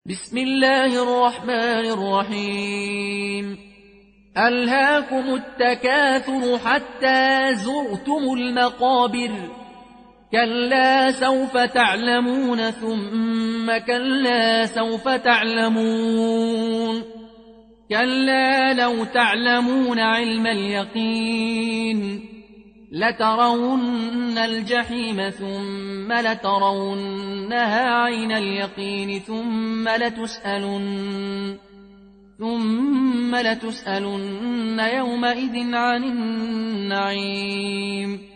بسم الله الرحمن الرحيم. ألهاكم التكاثر حتى زرتم المقابر، كلا سوف تعلمون ثم كلا سوف تعلمون، كلا لو تعلمون علم اليقين لترون الجحيم ثم لترونها عين اليقين ثم لتسألن يومئذ عن النعيم.